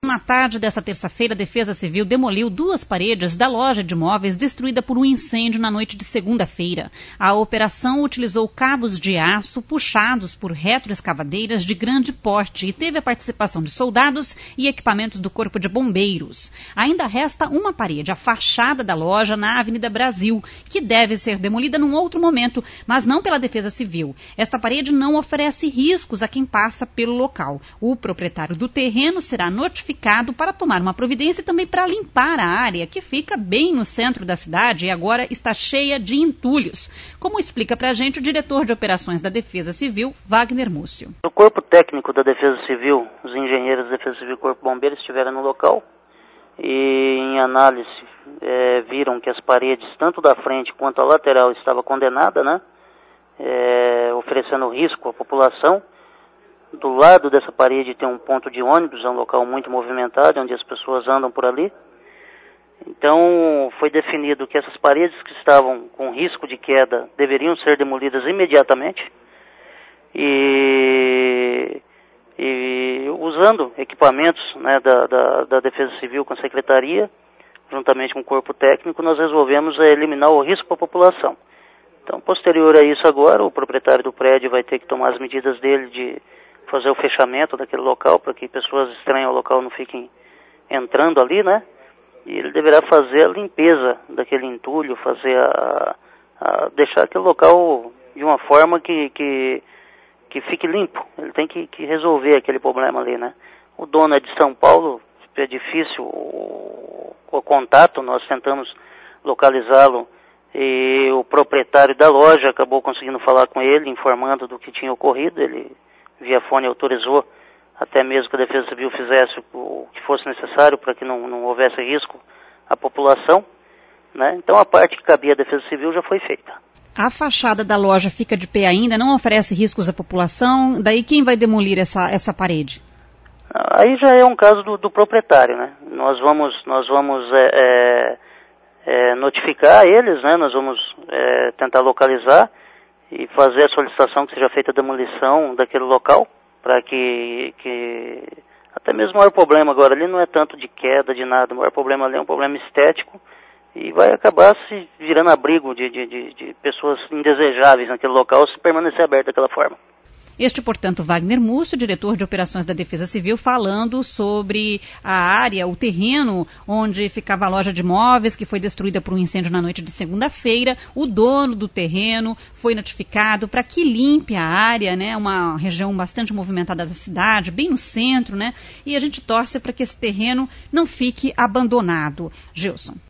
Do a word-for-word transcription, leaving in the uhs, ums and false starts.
Na tarde desta terça-feira, a Defesa Civil demoliu duas paredes da loja de imóveis destruída por um incêndio na noite de segunda-feira. A operação utilizou cabos de aço puxados por retroescavadeiras de grande porte e teve a participação de soldados e equipamentos do Corpo de Bombeiros. Ainda resta uma parede, a fachada da loja na Avenida Brasil, que deve ser demolida num outro momento, mas não pela Defesa Civil. Esta parede não oferece riscos a quem passa pelo local. O proprietário do terreno será notificado para tomar uma providência e também para limpar a área que fica bem no centro da cidade e agora está cheia de entulhos. Como explica para a gente o diretor de operações da Defesa Civil, Wagner Múcio. O corpo técnico da Defesa Civil, os engenheiros da Defesa Civil e Corpo Bombeiro estiveram no local e em análise é, viram que as paredes, tanto da frente quanto a lateral, estava condenada, né? É, oferecendo risco à população. Do lado dessa parede tem um ponto de ônibus, é um local muito movimentado, onde as pessoas andam por ali. Então, foi definido que essas paredes que estavam com risco de queda deveriam ser demolidas imediatamente. E, e usando equipamentos, né, da, da, da Defesa Civil com a Secretaria, juntamente com o Corpo Técnico, nós resolvemos é, eliminar o risco para a população. Então, posterior a isso agora, o proprietário do prédio vai ter que tomar as medidas dele de fazer o fechamento daquele local, para que pessoas estranhas ao local não fiquem entrando ali, né? E ele deverá fazer a limpeza daquele entulho, fazer a, a deixar aquele local de uma forma que, que, que fique limpo. Ele tem que, que resolver aquele problema ali, né? O dono é de São Paulo, é difícil o, o contato, nós tentamos localizá-lo e o proprietário da loja acabou conseguindo falar com ele, informando do que tinha ocorrido. Ele via fone autorizou até mesmo que a Defesa Civil fizesse o que fosse necessário para que não, não houvesse risco à população, né? Então a parte que cabia à Defesa Civil já foi feita. A fachada da loja fica de pé ainda, não oferece riscos à população, daí quem vai demolir essa, essa parede? Aí já é um caso do, do proprietário, né? Nós vamos, nós vamos é, é, é, notificar eles, né? Nós vamos é, tentar localizar e fazer a solicitação que seja feita a demolição daquele local, para que, que até mesmo o maior problema agora ali não é tanto de queda, de nada, o maior problema ali é um problema estético e vai acabar se virando abrigo de, de, de, de pessoas indesejáveis naquele local se permanecer aberto daquela forma. Este, portanto, Wagner Múcio, diretor de operações da Defesa Civil, falando sobre a área, o terreno onde ficava a loja de imóveis, que foi destruída por um incêndio na noite de segunda-feira. O dono do terreno foi notificado para que limpe a área, né, uma região bastante movimentada da cidade, bem no centro, né, e a gente torce para que esse terreno não fique abandonado. Gilson.